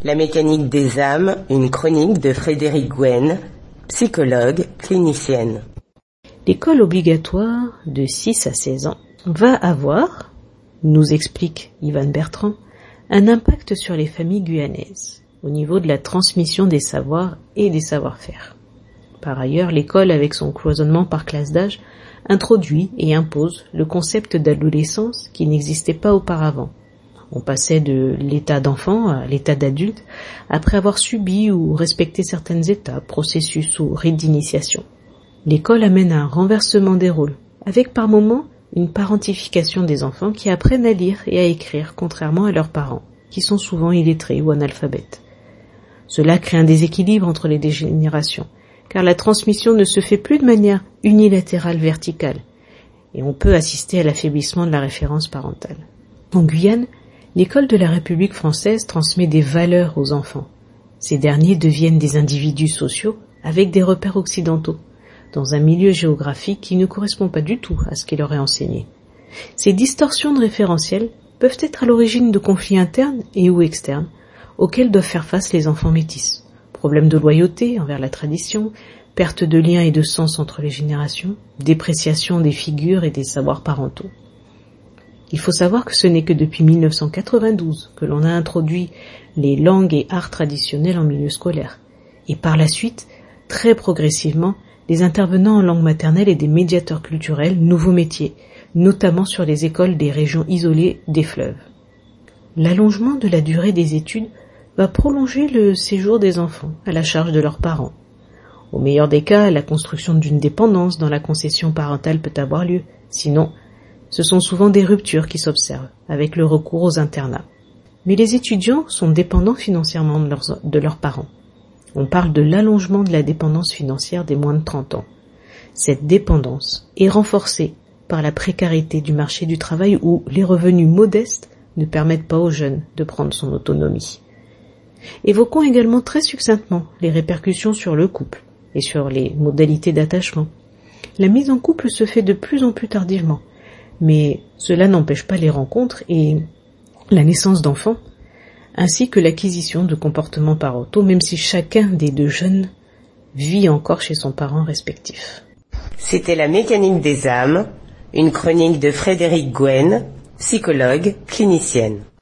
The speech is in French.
La mécanique des âmes, une chronique de Frédéric Gouenne, psychologue, clinicienne. L'école obligatoire de 6 à 16 ans va avoir, nous explique Ivan Bertrand, un impact sur les familles guyanaises, au niveau de la transmission des savoirs et des savoir-faire. Par ailleurs, l'école, avec son cloisonnement par classe d'âge, introduit et impose le concept d'adolescence qui n'existait pas auparavant. On passait de l'état d'enfant à l'état d'adulte après avoir subi ou respecté certaines étapes, processus ou rites d'initiation. L'école amène à un renversement des rôles, avec par moments une parentification des enfants qui apprennent à lire et à écrire, contrairement à leurs parents, qui sont souvent illettrés ou analphabètes. Cela crée un déséquilibre entre les générations, car la transmission ne se fait plus de manière unilatérale verticale, et on peut assister à l'affaiblissement de la référence parentale. En Guyane, l'école de la République française transmet des valeurs aux enfants. Ces derniers deviennent des individus sociaux avec des repères occidentaux, dans un milieu géographique qui ne correspond pas du tout à ce qu'il leur est enseigné. Ces distorsions de référentiel peuvent être à l'origine de conflits internes et ou externes, auxquels doivent faire face les enfants métis. Problèmes de loyauté envers la tradition, perte de liens et de sens entre les générations, dépréciation des figures et des savoirs parentaux. Il faut savoir que ce n'est que depuis 1992 que l'on a introduit les langues et arts traditionnels en milieu scolaire, et par la suite, très progressivement, des intervenants en langue maternelle et des médiateurs culturels, nouveaux métiers, notamment sur les écoles des régions isolées des fleuves. L'allongement de la durée des études va prolonger le séjour des enfants à la charge de leurs parents. Au meilleur des cas, la construction d'une dépendance dans la concession parentale peut avoir lieu, sinon, ce sont souvent des ruptures qui s'observent, avec le recours aux internats. Mais les étudiants sont dépendants financièrement de leurs parents. On parle de l'allongement de la dépendance financière des moins de 30 ans. Cette dépendance est renforcée par la précarité du marché du travail où les revenus modestes ne permettent pas aux jeunes de prendre son autonomie. Évoquons également très succinctement les répercussions sur le couple et sur les modalités d'attachement. La mise en couple se fait de plus en plus tardivement, mais cela n'empêche pas les rencontres et la naissance d'enfants, ainsi que l'acquisition de comportements parentaux, même si chacun des deux jeunes vit encore chez son parent respectif. C'était La mécanique des âmes, une chronique de Frédéric Gouenne, psychologue, clinicienne.